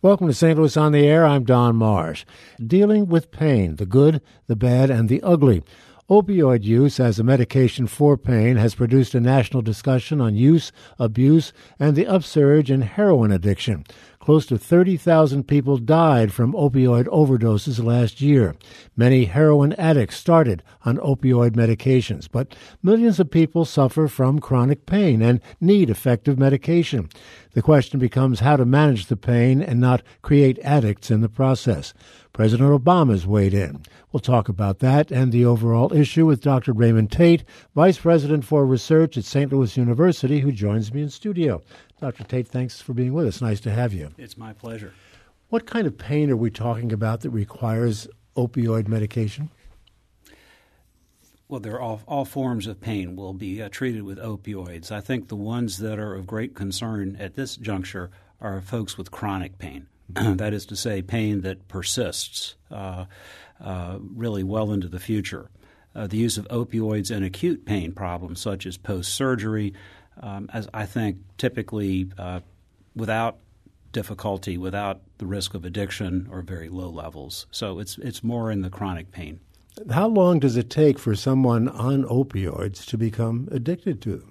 Welcome to St. Louis on the Air. I'm Don Marsh. Dealing with pain, the good, the bad, and the ugly. Opioid use as a medication for pain has produced a national discussion on use, abuse, and the upsurge in heroin addiction. Close to 30,000 people died from opioid overdoses last year. Many heroin addicts started on opioid medications, but millions of people suffer from chronic pain and need effective medication. The question becomes how to manage the pain and not create addicts in the process. President Obama's weighed in. We'll talk about that and the overall issue with Dr. Raymond Tate, Vice President for Research at St. Louis University, who joins me in studio. Dr. Tate, thanks for being with us. Nice to have you. It's my pleasure. What kind of pain are we talking about that requires opioid medication? Well, there are all forms of pain will be treated with opioids. I think the ones that are of great concern at this juncture are folks with chronic pain. That is to say, pain that persists really well into the future. The use of opioids in acute pain problems such as post-surgery, as I think typically without difficulty, without the risk of addiction or very low levels. So it's more in the chronic pain. How long does it take for someone on opioids to become addicted to them?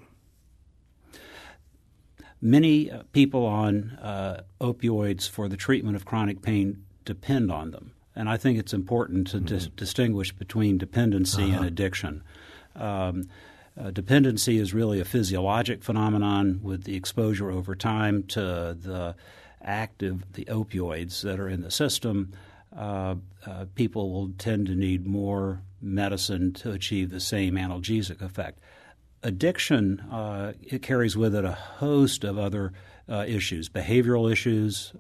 Many people on opioids for the treatment of chronic pain depend on them. And I think it's important to distinguish between dependency and addiction. Dependency is really a physiologic phenomenon with the exposure over time to the opioids that are in the system. People will tend to need more medicine to achieve the same analgesic effect. Addiction, it carries with it a host of other issues, behavioral issues.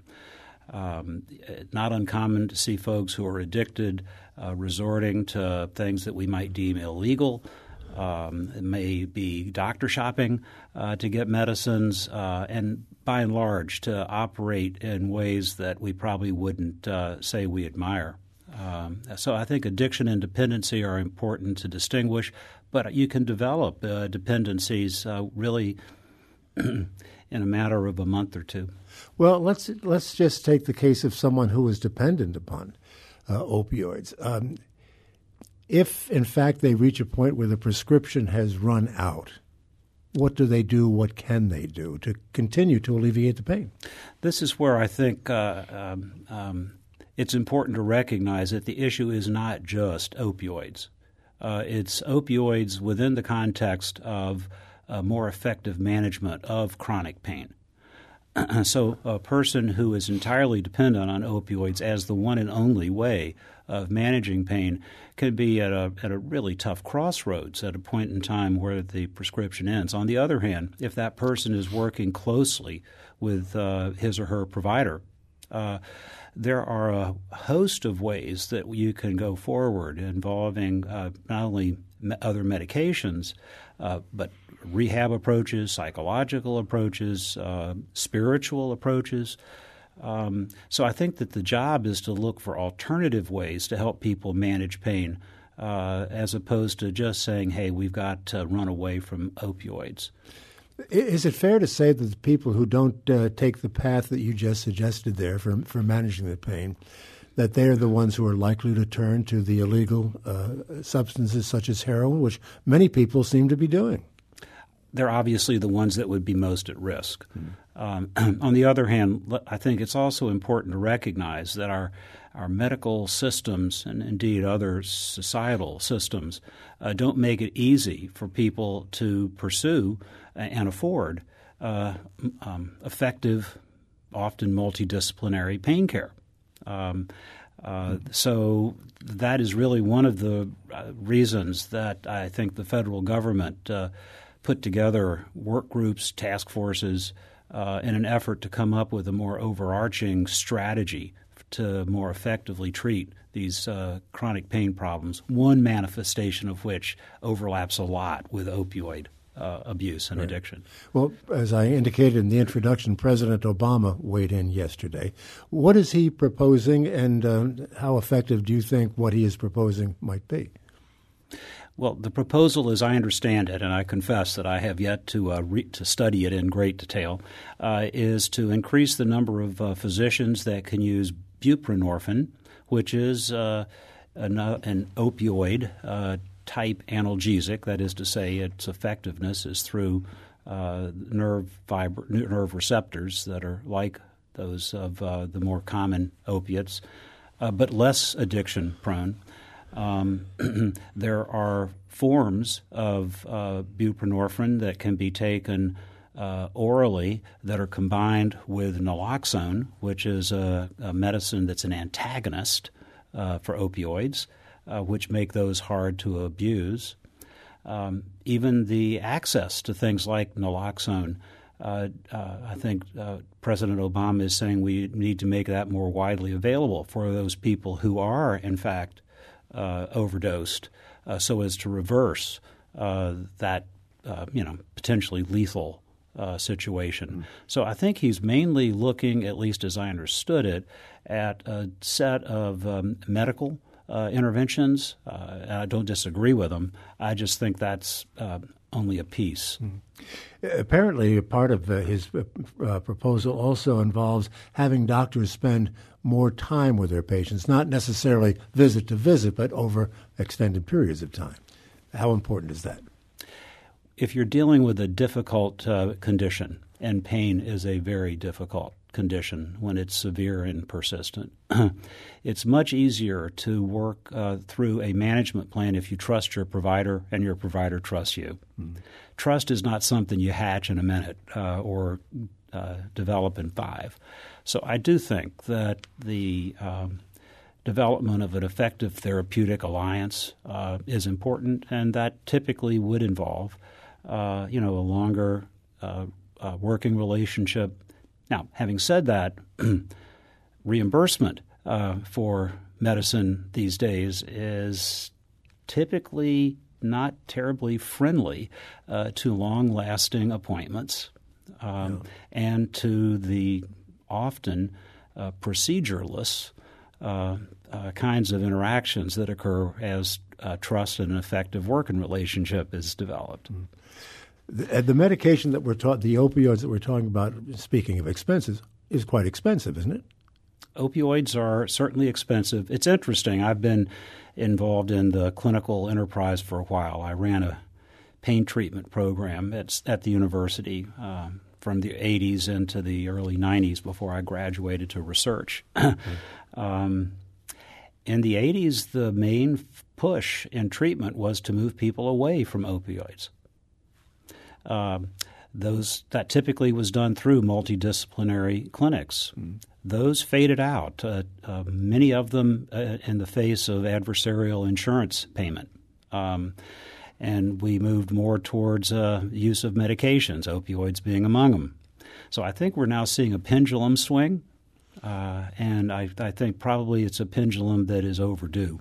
Not uncommon to see folks who are addicted resorting to things that we might deem illegal. It may be doctor shopping to get medicines, and by and large to operate in ways that we probably wouldn't say we admire. So I think addiction and dependency are important to distinguish, but you can develop dependencies really in a matter of a month or two. Well, let's just take the case of someone who is dependent upon opioids. If, in fact, they reach a point where the prescription has run out, what do they do? What can they do to continue to alleviate the pain? This is where I think it's important to recognize that the issue is not just opioids. It's opioids within the context of more effective management of chronic pain. So a person who is entirely dependent on opioids as the one and only way of managing pain can be at a really tough crossroads at a point in time where the prescription ends. On the other hand, if that person is working closely with his or her provider, there are a host of ways that you can go forward involving not only other medications, but rehab approaches, psychological approaches, spiritual approaches. So I think that the job is to look for alternative ways to help people manage pain as opposed to just saying, hey, we've got to run away from opioids. Is it fair to say that the people who don't take the path that you just suggested there for managing the pain, that they're the ones who are likely to turn to the illegal substances such as heroin, which many people seem to be doing? They're obviously the ones that would be most at risk. On the other hand, I think it's also important to recognize that our medical systems and indeed other societal systems don't make it easy for people to pursue and afford effective, often multidisciplinary pain care. So that is really one of the reasons that I think the federal government put together work groups, task forces, in an effort to come up with a more overarching strategy to more effectively treat these chronic pain problems, one manifestation of which overlaps a lot with opioid abuse and addiction. Well, as I indicated in the introduction, President Obama weighed in yesterday. What is he proposing, and how effective do you think what he is proposing might be? Well, the proposal, as I understand it, and I confess that I have yet to study it in great detail, is to increase the number of physicians that can use buprenorphine, which is an opioid type analgesic. That is to say, its effectiveness is through nerve receptors that are like those of the more common opiates, but less addiction prone. There are forms of buprenorphine that can be taken orally that are combined with naloxone, which is a medicine that's an antagonist for opioids, which make those hard to abuse. Even the access to things like naloxone, I think President Obama is saying we need to make that more widely available for those people who are, in fact, overdosed, so as to reverse that potentially lethal situation. Mm-hmm. So I think he's mainly looking, at least as I understood it, at a set of medical interventions. I don't disagree with him. I just think that's only a piece. Mm-hmm. Apparently, part of his proposal also involves having doctors spend more time with their patients, not necessarily visit to visit, but over extended periods of time. How important is that? If you're dealing with a difficult condition, and pain is a very difficult condition when it's severe and persistent, it's much easier to work through a management plan if you trust your provider and your provider trusts you. Mm. Trust is not something you hatch in a minute or develop in 5. So I do think that the development of an effective therapeutic alliance is important, and that typically would involve a longer working relationship. Now, having said that, reimbursement for medicine these days is typically not terribly friendly to long-lasting appointments and to the often procedureless kinds of interactions that occur as trust and an effective working relationship is developed. Mm. The medication that the opioids that we're talking about, speaking of expenses, is quite expensive, isn't it? Opioids are certainly expensive. It's interesting. I've been involved in the clinical enterprise for a while. I ran a pain treatment program at the university from the 80s into the early 90s before I graduated to research. In the 80s, the main push in treatment was to move people away from opioids. That typically was done through multidisciplinary clinics. Mm. Those faded out, many of them in the face of adversarial insurance payment. And we moved more towards use of medications, opioids being among them. So I think we're now seeing a pendulum swing, and I think probably it's a pendulum that is overdue.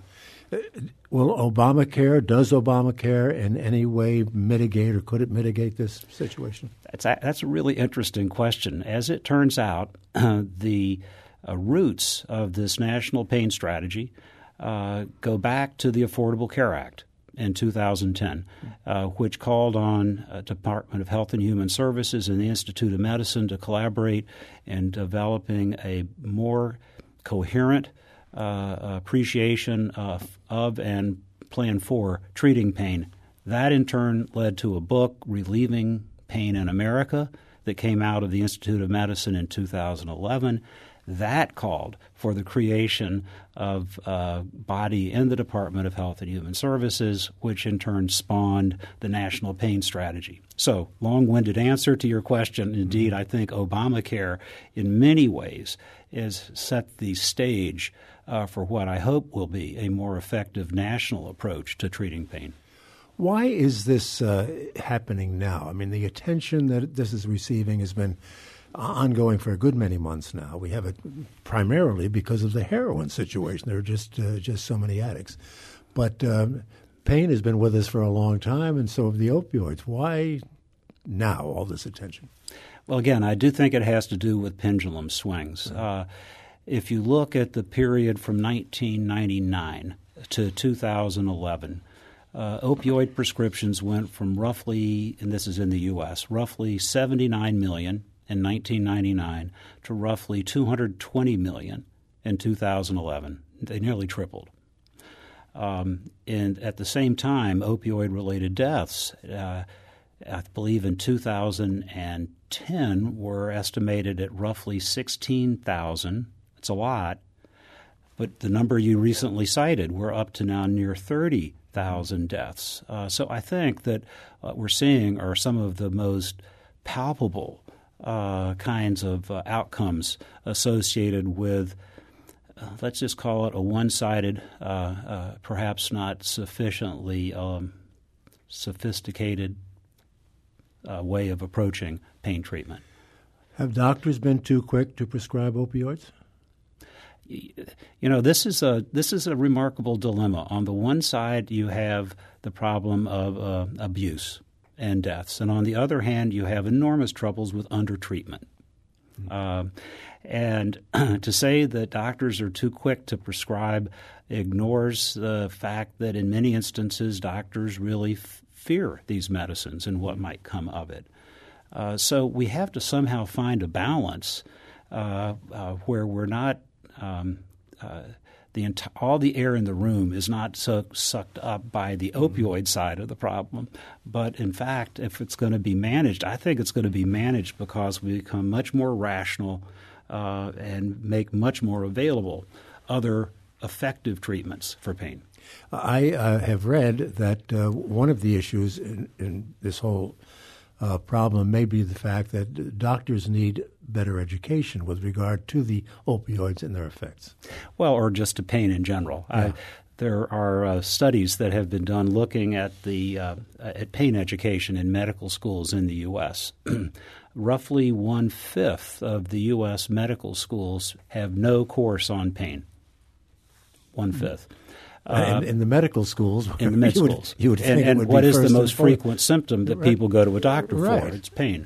Does Obamacare in any way mitigate, or could it mitigate this situation? That's a really interesting question. As it turns out, the roots of this national pain strategy go back to the Affordable Care Act in 2010, which called on Department of Health and Human Services and the Institute of Medicine to collaborate in developing a more coherent appreciation of and plan for treating pain. That in turn led to a book, Relieving Pain in America, that came out of the Institute of Medicine in 2011. That called for the creation of a body in the Department of Health and Human Services, which in turn spawned the National Pain Strategy. So, long-winded answer to your question. Indeed, I think Obamacare in many ways has set the stage for what I hope will be a more effective national approach to treating pain. Why is this happening now? I mean, the attention that this is receiving has been ongoing for a good many months now. We have it primarily because of the heroin situation. There are just so many addicts. But pain has been with us for a long time, and so have the opioids. Why now all this attention? Well, again, I do think it has to do with pendulum swings. If you look at the period from 1999 to 2011, opioid prescriptions went from roughly, and this is in the U.S., roughly 79 million in 1999 to roughly 220 million in 2011. They nearly tripled. And at the same time, opioid-related deaths, I believe in 2010, were estimated at roughly 16,000. It's a lot. But the number you recently cited, we're up to now near 30,000 deaths. So I think that what we're seeing are some of the most palpable kinds of outcomes associated with, let's just call it a one-sided, perhaps not sufficiently sophisticated way of approaching pain treatment. Have doctors been too quick to prescribe opioids? You know, this is a remarkable dilemma. On the one side, you have the problem of abuse and deaths, and on the other hand, you have enormous troubles with undertreatment. And to say that doctors are too quick to prescribe ignores the fact that in many instances, doctors really fear these medicines and what might come of it. So we have to somehow find a balance where we're not all the air in the room is not so sucked up by the opioid side of the problem. But in fact, if it's going to be managed, I think it's going to be managed because we become much more rational and make much more available other effective treatments for pain. I have read that one of the issues in this whole problem may be the fact that doctors need better education with regard to the opioids and their effects. Well, or just to pain in general. Yeah. There are studies that have been done looking at at pain education in medical schools in the U.S. Roughly 1/5 of the U.S. medical schools have no course on pain. 1/5. In the medical schools, in the med schools, you would think and it would what be is the first most and foremost. frequent symptom that people go to a doctor Right. for? It's pain.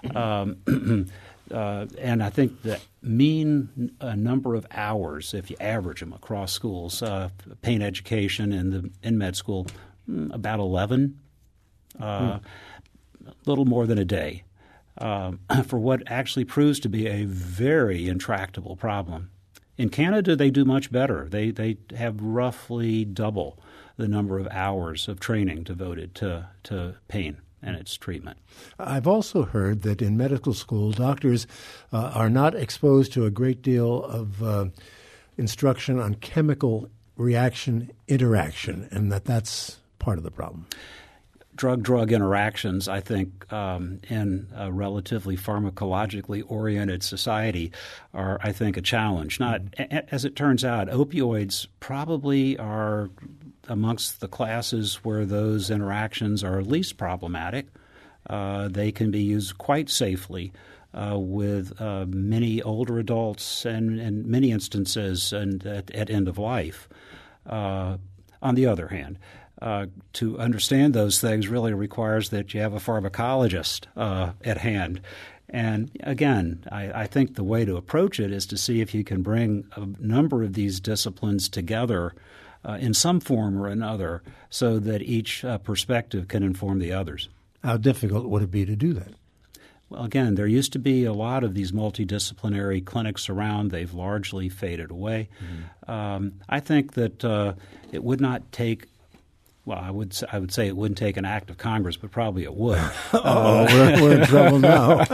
And I think the mean number of hours, if you average them across schools, pain education in med school, about 11, a little more than a day, for what actually proves to be a very intractable problem. In Canada, they do much better. They have roughly double the number of hours of training devoted to pain and its treatment. I've also heard that in medical school, doctors are not exposed to a great deal of instruction on chemical reaction interaction, and that's part of the problem. Drug-drug interactions, I think, in a relatively pharmacologically oriented society are, I think, a challenge. Not, as it turns out, opioids probably are amongst the classes where those interactions are least problematic. They can be used quite safely with many older adults and in many instances and at end of life. On the other hand, to understand those things really requires that you have a pharmacologist at hand. And again, I think the way to approach it is to see if you can bring a number of these disciplines together in some form or another so that each perspective can inform the others. How difficult would it be to do that? Well, again, there used to be a lot of these multidisciplinary clinics around. They've largely faded away. I think that it would not take well, I would say it wouldn't take an act of Congress, but probably it would. We're in trouble now.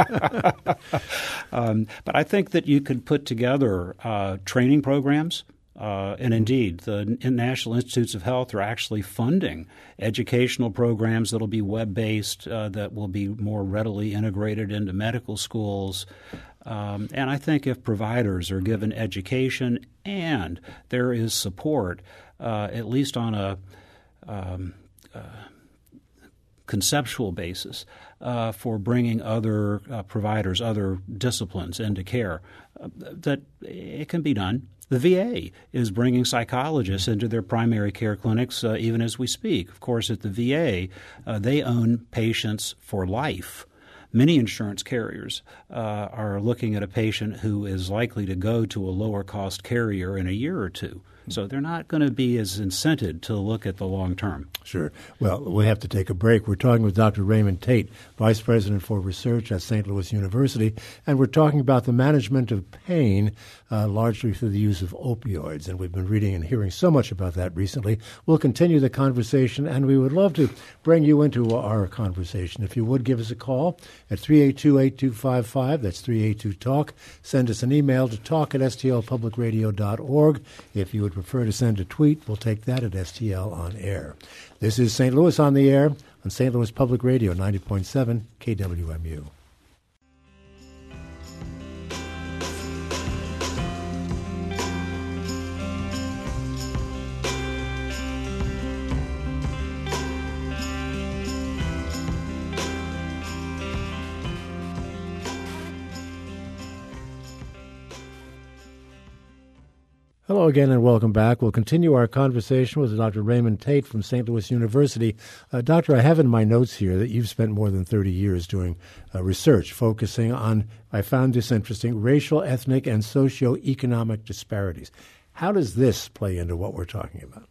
But I think that you could put together training programs. And indeed, the National Institutes of Health are actually funding educational programs that will be web-based, that will be more readily integrated into medical schools. And I think if providers are given education and there is support, at least on a conceptual basis, for bringing other providers, other disciplines into care, that it can be done. The VA is bringing psychologists into their primary care clinics even as we speak. Of course, at the VA, they own patients for life. Many insurance carriers are looking at a patient who is likely to go to a lower-cost carrier in a year or two. So they're not going to be as incented to look at the long term. Sure. Well, we have to take a break. We're talking with Dr. Raymond Tate, Vice President for Research at St. Louis University, and we're talking about the management of pain, largely through the use of opioids. And we've been reading and hearing so much about that recently. We'll continue the conversation, and we would love to bring you into our conversation. If you would, give us a call at 382-8255. That's 382-TALK. Send us an email to talk@stlpublicradio.org. If you would prefer to send a tweet, we'll take that at STL On Air. This is St. Louis on the Air on St. Louis Public Radio, 90.7 KWMU. Hello again and welcome back. We'll continue our conversation with Dr. Raymond Tate from St. Louis University. Doctor, I have in my notes here that you've spent more than 30 years doing research focusing on, I found this interesting, racial, ethnic, and socioeconomic disparities. How does this play into what we're talking about?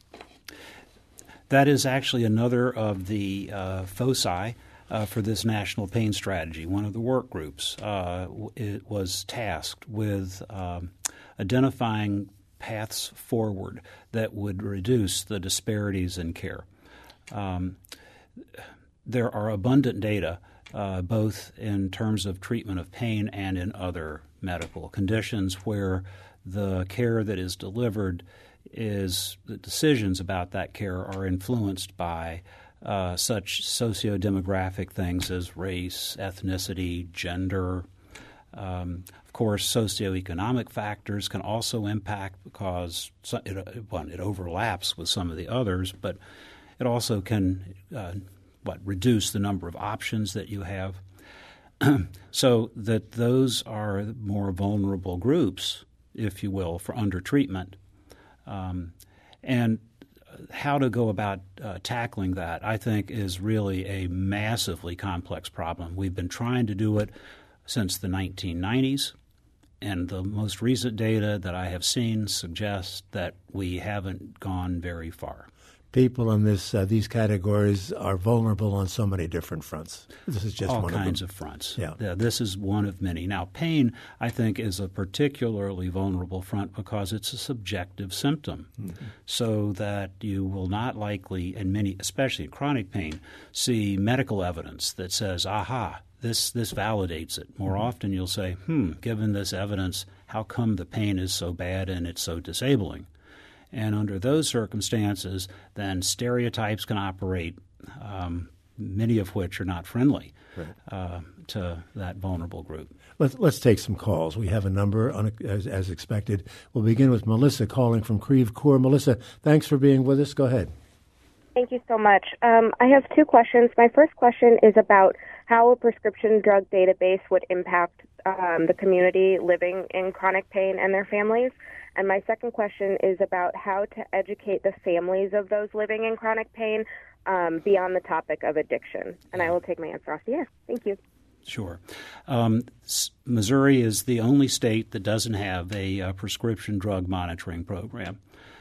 That is actually another of the foci for this national pain strategy. One of the work groups it was tasked with identifying paths forward that would reduce the disparities in care. There are abundant data, both in terms of treatment of pain and in other medical conditions, where the care that is delivered is the decisions about that care are influenced by such socio-demographic things as race, ethnicity, gender. Of course, socioeconomic factors can also impact because it overlaps with some of the others, but it also can reduce the number of options that you have. So that those are more vulnerable groups, if you will, for under-treatment. And how to go about tackling that, I think, is really a massively complex problem. We've been trying to do it since the 1990s, and the most recent data that I have seen suggests that we haven't gone very far. People in these categories are vulnerable on so many different fronts. This is just all one of them. All kinds of fronts. Yeah. This is one of many. Now, pain, I think, is a particularly vulnerable front because it's a subjective symptom, so that you will not likely, and many, especially in chronic pain, see medical evidence that says, aha, this validates it. More often you'll say, given this evidence, how come the pain is so bad and it's so disabling? And under those circumstances, then stereotypes can operate, many of which are not friendly to that vulnerable group. Let's take some calls. We have a number, as expected. We'll begin with Melissa calling from Creve Coeur. Melissa, thanks for being with us. Go ahead. Thank you so much. I have two questions. My first question is about how a prescription drug database would impact the community living in chronic pain and their families. And my second question is about how to educate the families of those living in chronic pain beyond the topic of addiction. And I will take my answer off the air. Thank you. Sure. Missouri is the only state that doesn't have a prescription drug monitoring program.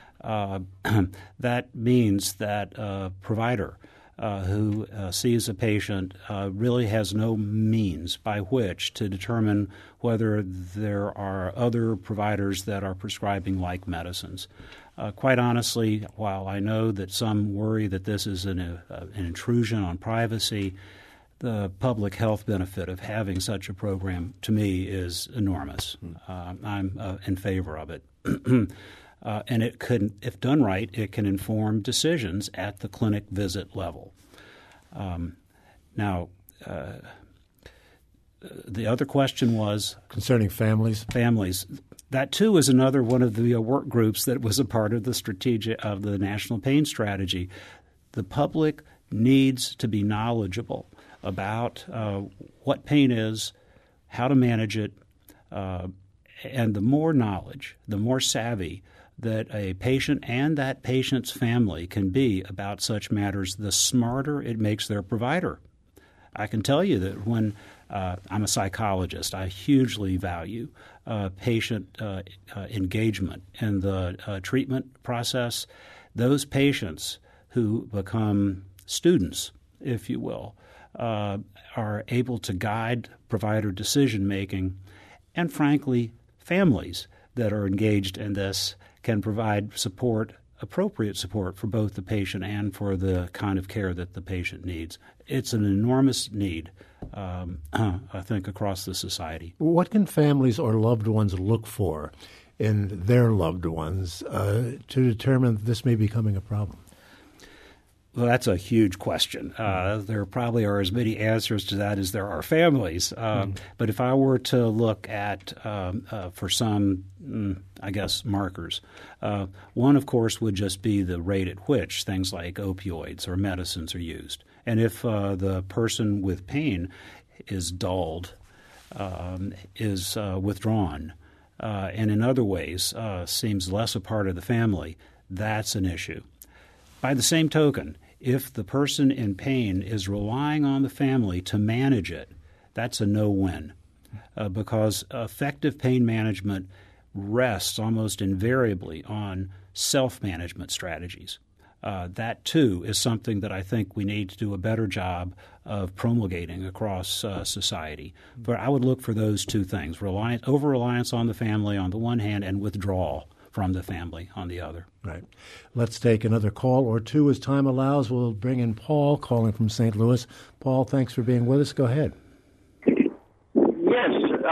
That means that a provider who sees a patient really has no means by which to determine whether there are other providers that are prescribing like medicines. Quite honestly, while I know that some worry that this is an intrusion on privacy, the public health benefit of having such a program, to me, is enormous. I'm in favor of it. And it could, if done right, it can inform decisions at the clinic visit level. Now, the other question was concerning families. Families. That too is another one of the work groups that was a part of the National Pain Strategy. The public needs to be knowledgeable about what pain is, how to manage it, and the more knowledge, the more savvy that a patient and that patient's family can be about such matters, the smarter it makes their provider. I can tell you that when I'm a psychologist. I hugely value patient engagement in the treatment process. Those patients who become students, if you will, are able to guide provider decision-making, and frankly, families that are engaged in this can provide support, appropriate support for both the patient and for the kind of care that the patient needs. It's an enormous need, I think, across the society. What can families or loved ones look for in their loved ones to determine that this may be becoming a problem? Well, that's a huge question. There probably are as many answers to that as there are families. But if I were to look at, for some, I guess, markers, one, of course, would just be the rate at which things like opioids or medicines are used. And if the person with pain is dulled, is withdrawn, and in other ways seems less a part of the family, that's an issue. By the same token, if the person in pain is relying on the family to manage it, that's a no-win because effective pain management rests almost invariably on self-management strategies. That, too, is something that I think we need to do a better job of promulgating across society. But I would look for those two things, over-reliance on the family on the one hand and withdrawal from the family on the other. Right. Let's take another call or two as time allows. We'll bring in Paul calling from St. Louis. Paul, thanks for being with us. Go ahead. Yes.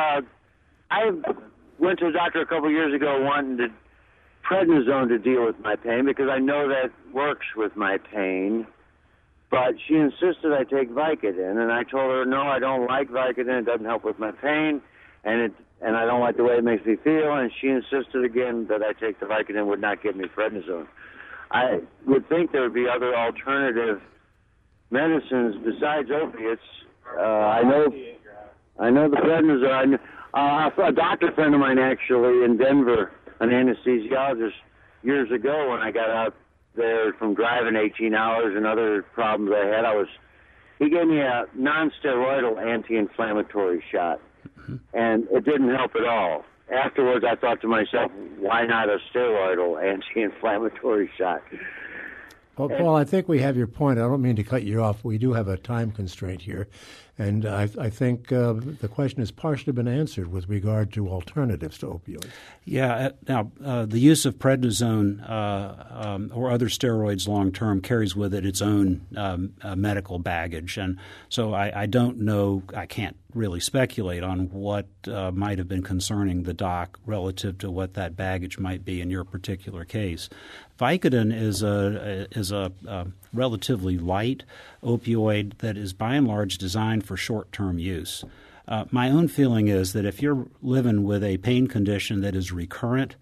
I went to a doctor a couple of years ago wanting prednisone to deal with my pain because I know that works with my pain. But she insisted I take Vicodin, and I told her, no, I don't like Vicodin. It doesn't help with my pain, and I don't like the way it makes me feel, and she insisted again that I take the Vicodin would not give me prednisone. I would think there would be other alternative medicines besides opiates. I know the prednisone. A doctor friend of mine actually in Denver, an anesthesiologist, years ago when I got out there from driving 18 hours and other problems I had, he gave me a non-steroidal anti-inflammatory shot. And it didn't help at all. Afterwards, I thought to myself, why not a steroidal anti-inflammatory shot? Well, Paul, I think we have your point. I don't mean to cut you off. We do have a time constraint here. And I think the question has partially been answered with regard to alternatives to opioids. Yeah. Now, the use of prednisone or other steroids long-term carries with it its own medical baggage. And so I don't know, I can't really speculate on what might have been concerning the doc relative to what that baggage might be in your particular case. Vicodin is a relatively light opioid that is by and large designed for short-term use. My own feeling is that if you're living with a pain condition that is recurrent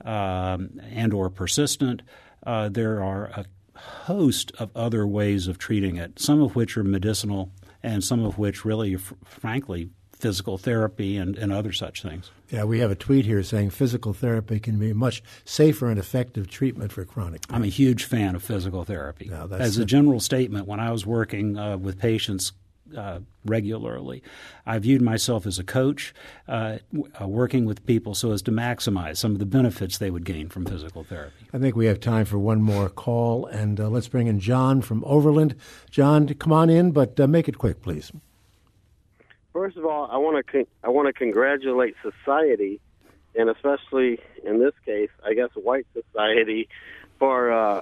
and or persistent, there are a host of other ways of treating it, some of which are medicinal and some of which really, frankly, physical therapy and other such things. Yeah, we have a tweet here saying physical therapy can be a much safer and effective treatment for chronic pain. I'm a huge fan of physical therapy. No, As a general statement, when I was working with patients regularly, I viewed myself as a coach working with people so as to maximize some of the benefits they would gain from physical therapy. I think we have time for one more call, and let's bring in John from Overland. John, come on in, but make it quick, please. First of all, I want to congratulate society, and especially in this case, I guess white society, for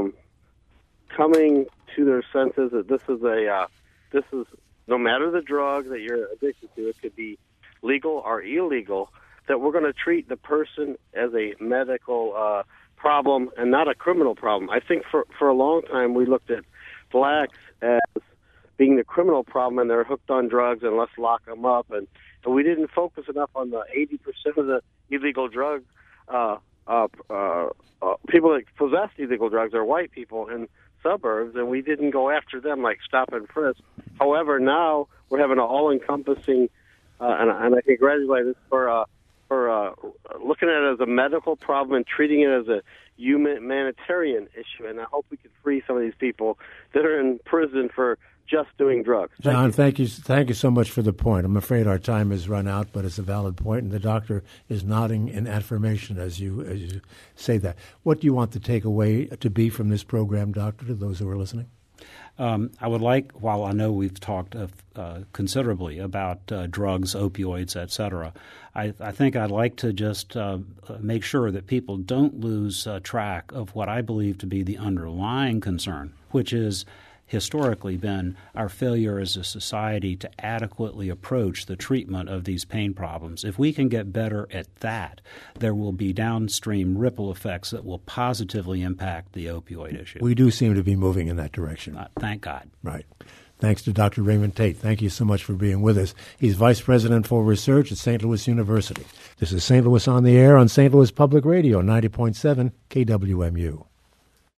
coming to their senses that this is no matter the drug that you're addicted to, it could be legal or illegal, that we're going to treat the person as a medical problem and not a criminal problem. I think for a long time we looked at blacks as being the criminal problem, and they're hooked on drugs, and let's lock them up. And we didn't focus enough on the 80% of the illegal drug people that possess illegal drugs are white people in suburbs, and we didn't go after them like stop and frisk. However, now we're having an all-encompassing, and I congratulate us for looking at it as a medical problem and treating it as a humanitarian issue. And I hope we can free some of these people that are in prison for just doing drugs. John, thank you so much for the point. I'm afraid our time has run out, but it's a valid point, and the doctor is nodding in affirmation as you say that. What do you want the takeaway to be from this program, Doctor, to those who are listening? I would like, while I know we've talked considerably about drugs, opioids, et cetera, I think I'd like to just make sure that people don't lose track of what I believe to be the underlying concern, which is historically been our failure as a society to adequately approach the treatment of these pain problems. If we can get better at that, there will be downstream ripple effects that will positively impact the opioid issue. We do seem to be moving in that direction. Thank God. Right. Thanks to Dr. Raymond Tate. Thank you so much for being with us. He's Vice President for Research at St. Louis University. This is St. Louis on the Air on St. Louis Public Radio, 90.7 KWMU.